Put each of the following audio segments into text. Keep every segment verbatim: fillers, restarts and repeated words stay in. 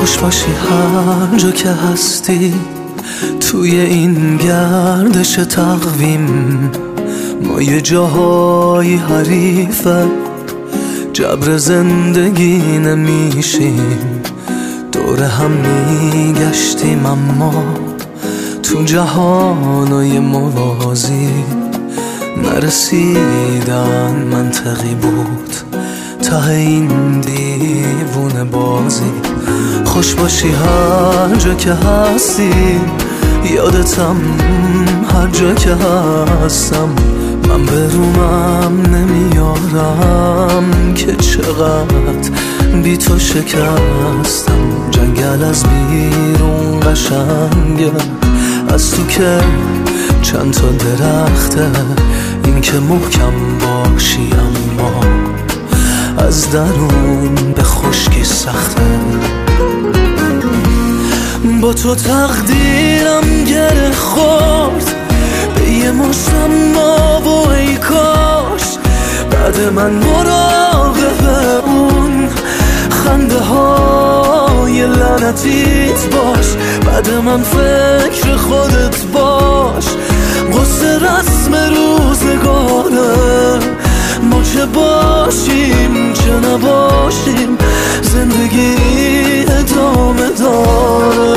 خوش باشی هر جا که هستی، توی این گردش تقویم ما یه جاهای حریفه، جبر زندگی نمیشیم، دور هم میگشتیم اما تو جهانای موازی نرسیدن منطقی بود ته این دیوونه بازی. خوش باشی هر جا که هستی، یادتم هر جا که هستم، من به رومم نمیارم که چقدر بی تو شکستم. جنگل از بیرون قشنگه، از تو که چند تا درخته، این که محکم باشی اما از درون به خشکی سخته. با تو تقدیرم گره خورد به یه مشتم ما و ای کاش بعد من مراقب اون خنده های لعنتیت باش، بعد من فکر خودت باش. قصه رسم روزگاره، ما چه باشیم چه نباشیم، زندگی ادامه داره.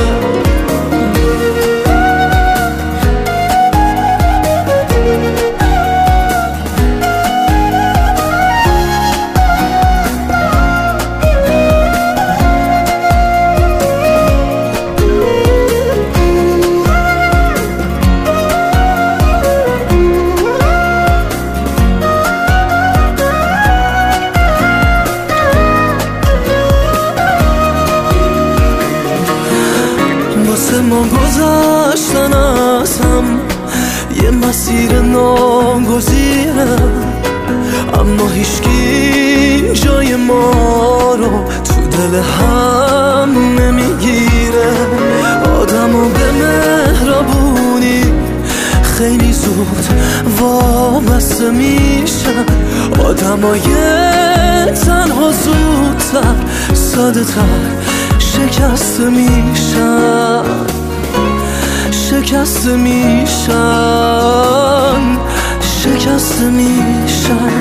واسه ما گذاشتن از هم یه مسیر ناگزیره، اما هیچکی جای ما رو تو دل هم نمیگیره. آدم و به مهربونی خیلی زود وابسته میشن، آدم های تنها زودتر ساده تر شکست میشن، شکست میشن، شکست میشن.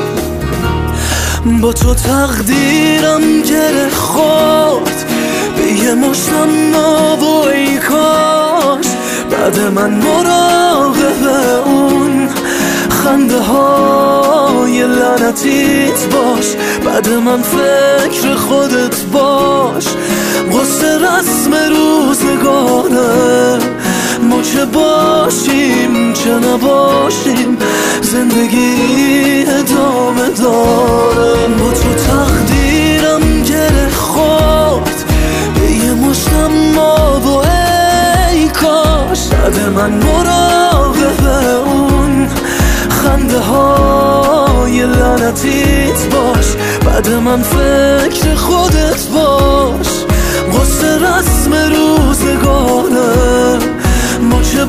با تو تقدیرم گره خورد به یه مشتم ما و ای کاش بعد من مراقب اون خنده های لعنتیت باش، بعد من فکر خودت باش. قصه رسم روزگاره، ما چه باشیم چه نباشیم، زندگی ادامه داره. با تو تقدیرم گره خورد به یه مشتم ما و ای کاش بعد من مراقب اون خنده های لعنتیت باش، بعد من فکر خودت باش. قصه رسم روزگاره، ما چه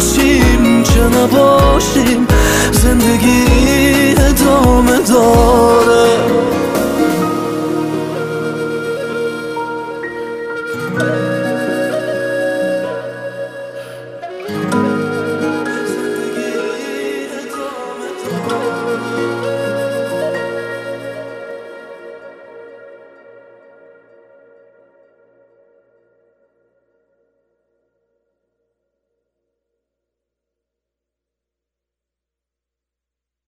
باشیم چه نباشیم، زندگی ادامه داره.